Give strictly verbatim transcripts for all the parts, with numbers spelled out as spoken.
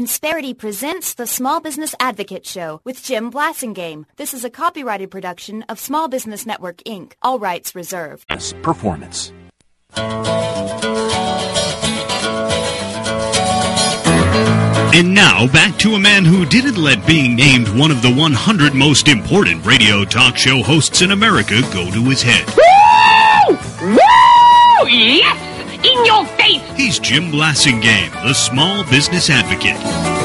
Insperity presents the Small Business Advocate Show with Jim Blasingame. This is a copyrighted production of Small Business Network, Incorporated. All rights reserved. Performance. And now, back to a man who didn't let being named one of the one hundred most important radio talk show hosts in America go to his head. Woo! Woo! Yes! In your face! He's Jim Blasingame, the Small Business Advocate.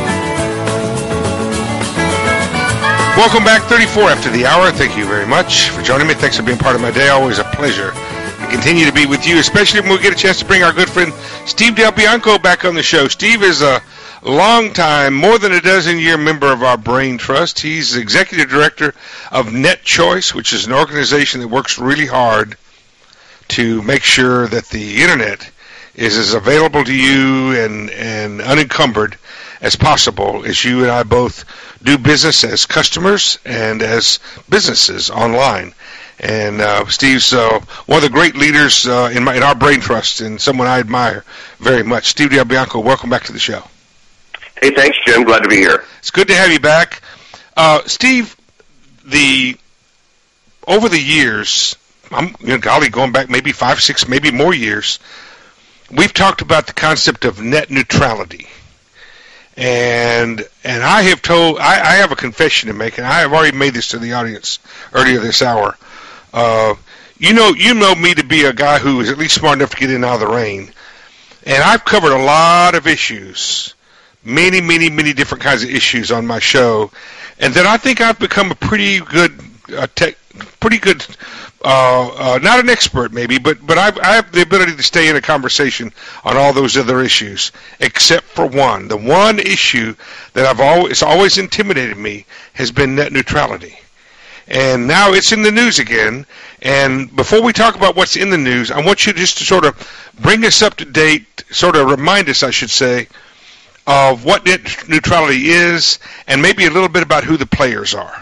Welcome back, thirty-four after the hour. Thank you very much for joining me. Thanks for being part of my day. Always a pleasure to continue to be with you, especially when we get a chance to bring our good friend Steve Del Bianco back on the show. Steve is a long-time, more than a dozen-year member of our Brain Trust. He's the executive director of NetChoice, which is an organization that works really hard to make sure that the internet is as available to you and, and unencumbered as possible as you and I both do business as customers and as businesses online. And uh, Steve's uh, one of the great leaders uh, in, my, in our Brain Trust and someone I admire very much. Steve Del Bianco, welcome back to the show. Hey, thanks, Jim. Glad to be here. It's good to have you back. Uh, Steve, the over the years, I'm you know, golly, going back maybe five, six, maybe more years, we've talked about the concept of net neutrality. And and I have told, I, I have a confession to make, and I have already made this to the audience earlier this hour. Uh, you know, you know me to be a guy who is at least smart enough to get in out of the rain. And I've covered a lot of issues, many, many, many different kinds of issues on my show. And then I think I've become a pretty good, uh, tech, pretty good, uh, uh, not an expert maybe, but, but I've, I have the ability to stay in a conversation on all those other issues, except for one. The one issue that I've always, always intimidated me has been net neutrality. And now it's in the news again. And before we talk about what's in the news, I want you just to sort of bring us up to date, sort of remind us, I should say, of what net neutrality is, and maybe a little bit about who the players are.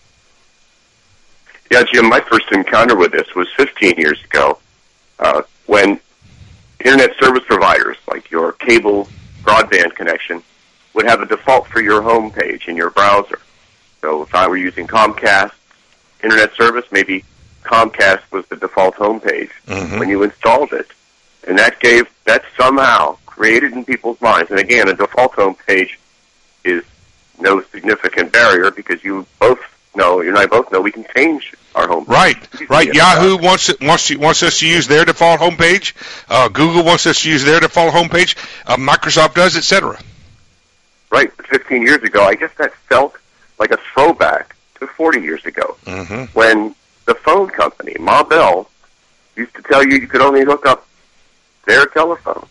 Yeah, Jim, my first encounter with this was fifteen years ago uh, when internet service providers, like your cable broadband connection, would have a default for your home page in your browser. So if I were using Comcast internet service, maybe Comcast was the default home page mm-hmm. when you installed it. And that gave, that somehow created in people's minds, and again, a default home page is no significant barrier because you both know, you and I both know we can change our home page. Right, right. Yahoo wants it, wants to, wants us to use their default home page. Uh, Google wants us to use their default home page. Uh, Microsoft does, et cetera. Right. fifteen years ago, I guess that felt like a throwback to forty years ago mm-hmm. when the phone company, Ma Bell, used to tell you you could only hook up their telephone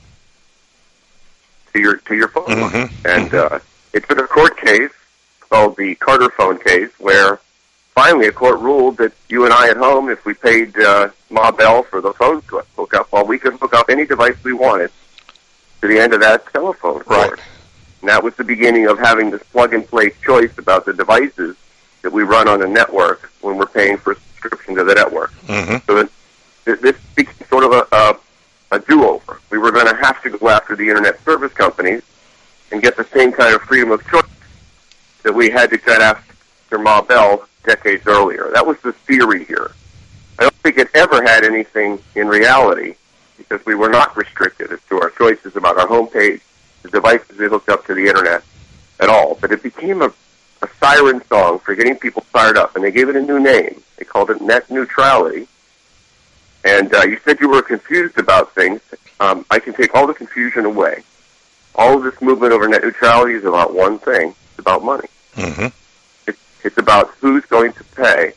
to your to your phone line. Mm-hmm. And mm-hmm. uh, it took a court case called the Carter phone case where finally a court ruled that you and I at home, if we paid uh, Ma Bell for the phone hookup, well, we could hook up any device we wanted to the end of that telephone cord. Right. And that was the beginning of having this plug-and-play choice about the devices that we run on a network when we're paying for a subscription to the network. Mm-hmm. So that this became sort of a, a, a do-over. We were going to have to go after the internet service companies and get the same kind of freedom of choice that we had to get after Ma Bell decades earlier. That was the theory here. I don't think it ever had anything in reality because we were not restricted as to our choices about our homepage, the devices we hooked up to the internet at all. But it became a, a siren song for getting people fired up, and they gave it a new name. They called it net neutrality. And uh, you said you were confused about things. Um, I can take all the confusion away. All of this movement over net neutrality is about one thing. It's about money. Mm-hmm. It's, it's about who's going to pay,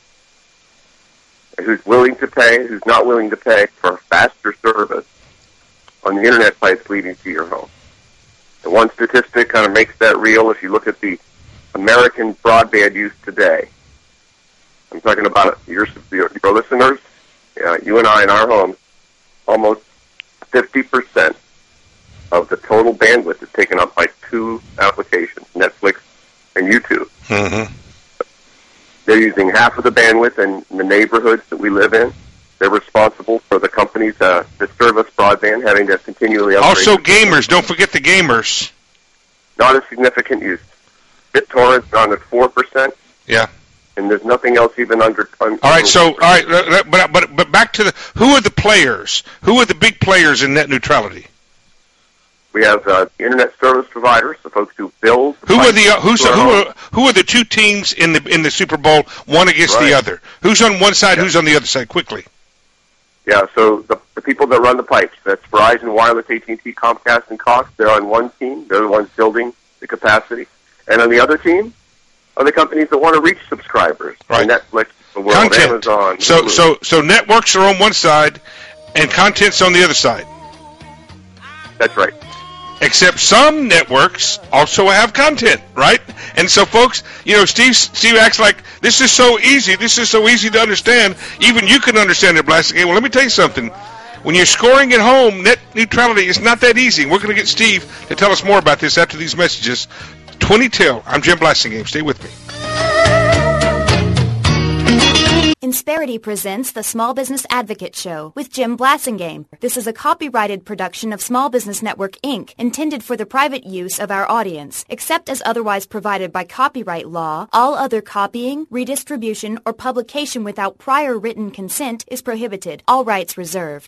and who's willing to pay, who's not willing to pay for a faster service on the internet pipes leading to your home. And one statistic kind of makes that real. If you look at the American broadband use today, I'm talking about your, your, your listeners, uh, you and I in our homes, almost fifty percent of the total bandwidth is taken up by two applications, Netflix and YouTube. Mm-hmm. They're using half of the bandwidth in the neighborhoods that we live in. They're responsible for the companies uh, that serve us broadband having to continually upgrade. Also gamers. Don't forget the gamers. not a significant use. BitTorrent's on at four percent. Yeah. And there's nothing else even under. under all right, so all right, but but but back to the who are the players? Who are the big players in net neutrality? We have uh, internet service providers, the folks who build. Who are the uh, who's, who are who are the two teams in the in the Super Bowl, one against right. the other? Who's on one side? Yeah. Who's on the other side? Quickly. Yeah, so the, the people that run the pipes, that's Verizon Wireless, A T and T, Comcast, and Cox. They're on one team. They're the ones building the capacity. And on the other team are the companies that want to reach subscribers. Right. Netflix, the world, Content. Amazon. So Hulu. so so networks are on one side, and content's on the other side. That's right. Except some networks also have content, right? And so, folks, you know, Steve Steve acts like this is so easy. This is so easy to understand. Even you can understand it, Blasting Game. Well, let me tell you something. When you're scoring at home, net neutrality is not that easy. We're going to get Steve to tell us more about this after these messages. twenty till. I'm Jim Blasting Game. Stay with me. Insperity presents the Small Business Advocate Show with Jim Blasingame. This is a copyrighted production of Small Business Network, Incorporated, intended for the private use of our audience. Except as otherwise provided by copyright law, all other copying, redistribution, or publication without prior written consent is prohibited. All rights reserved.